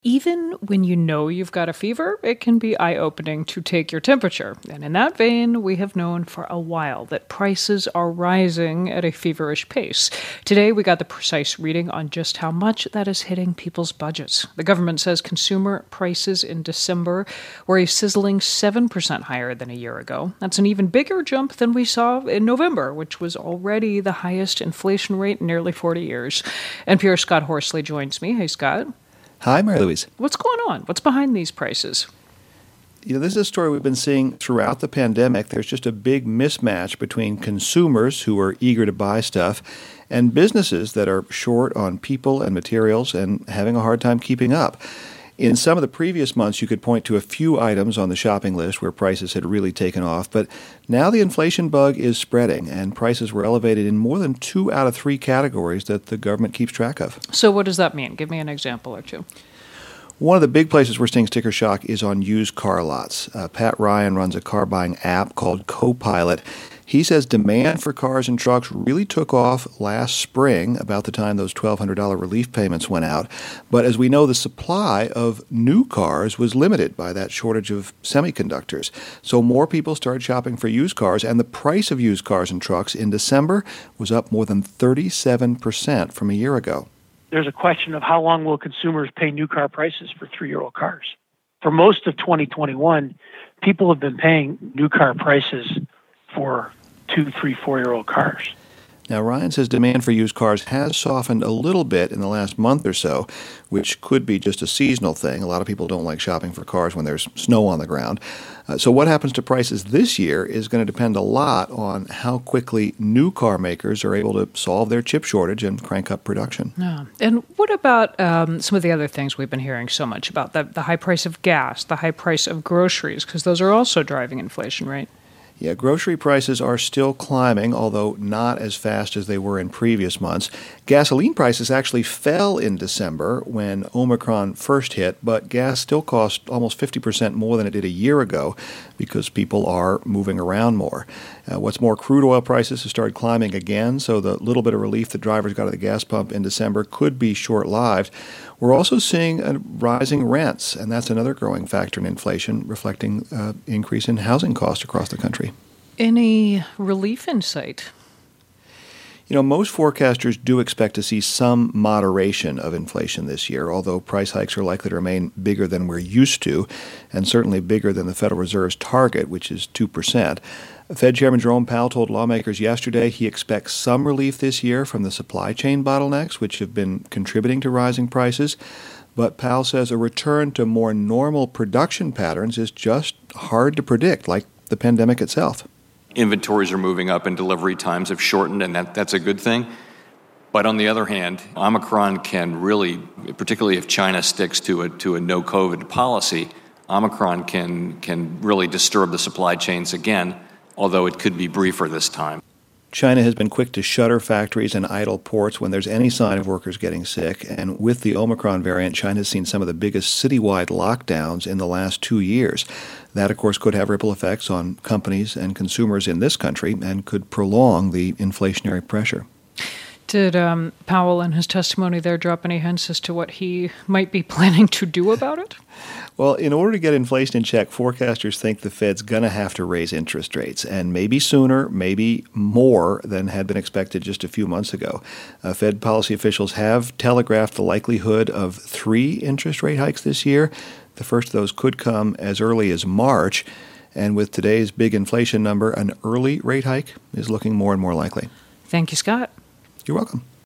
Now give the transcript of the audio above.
Even when you know you've got a fever, it can be eye-opening to take your temperature. And in that vein, we have known for a while that prices are rising at a feverish pace. Today, we got the precise reading on just how much that is hitting people's budgets. The government says consumer prices in December were a sizzling 7% higher than a year ago. That's an even bigger jump than we saw in November, which was already the highest inflation rate in nearly 40 years. NPR's Scott Horsley joins me. Hey, Scott. Hi, Mary Louise. What's going on? What's behind these prices? This is a story we've been seeing throughout the pandemic. There's just a big mismatch between consumers who are eager to buy stuff and businesses that are short on people and materials and having a hard time keeping up. In some of the previous months, you could point to a few items on the shopping list where prices had really taken off, but now the inflation bug is spreading, and prices were elevated in more than 2 out of 3 categories that the government keeps track of. So what does that mean? Give me an example or two. One of the big places we're seeing sticker shock is on used car lots. Pat Ryan runs a car buying app called Copilot. He says demand for cars and trucks really took off last spring, about the time those $1,200 relief payments went out. But as we know, the supply of new cars was limited by that shortage of semiconductors. So more people started shopping for used cars, and the price of used cars and trucks in December was up more than 37% from a year ago. There's a question of how long will consumers pay new car prices for 3-year-old cars. For most of 2021, people have been paying new car prices for 2, 3, 4-year-old cars. Now, Ryan says demand for used cars has softened a little bit in the last month or so, which could be just a seasonal thing. A lot of people don't like shopping for cars when there's snow on the ground. So what happens to prices this year is going to depend a lot on how quickly new car makers are able to solve their chip shortage and crank up production. Yeah. And what about some of the other things we've been hearing so much about, the high price of gas, the high price of groceries, because those are also driving inflation, right? Yeah, grocery prices are still climbing, although not as fast as they were in previous months. Gasoline prices actually fell in December when Omicron first hit, but gas still cost almost 50% more than it did a year ago because people are moving around more. What's more, crude oil prices have started climbing again, so the little bit of relief that drivers got at the gas pump in December could be short-lived. We're also seeing rising rents, and that's another growing factor in inflation, reflecting increase in housing costs across the country. Any relief in sight? Most forecasters do expect to see some moderation of inflation this year, although price hikes are likely to remain bigger than we're used to, and certainly bigger than the Federal Reserve's target, which is 2%. Fed Chairman Jerome Powell told lawmakers yesterday he expects some relief this year from the supply chain bottlenecks, which have been contributing to rising prices. But Powell says a return to more normal production patterns is just hard to predict, like the pandemic itself. Inventories are moving up and delivery times have shortened, and that's a good thing. But on the other hand, Omicron can really, particularly if China sticks to a no COVID policy, Omicron can really disturb the supply chains again, although it could be briefer this time. China has been quick to shutter factories and idle ports when there's any sign of workers getting sick. And with the Omicron variant, China has seen some of the biggest citywide lockdowns in the last 2 years. That, of course, could have ripple effects on companies and consumers in this country and could prolong the inflationary pressure. Did Powell in his testimony there drop any hints as to what he might be planning to do about it? Well, in order to get inflation in check, forecasters think the Fed's going to have to raise interest rates, and maybe sooner, maybe more than had been expected just a few months ago. Fed policy officials have telegraphed the likelihood of 3 interest rate hikes this year. The first of those could come as early as March, and with today's big inflation number, an early rate hike is looking more and more likely. Thank you, Scott. You're welcome.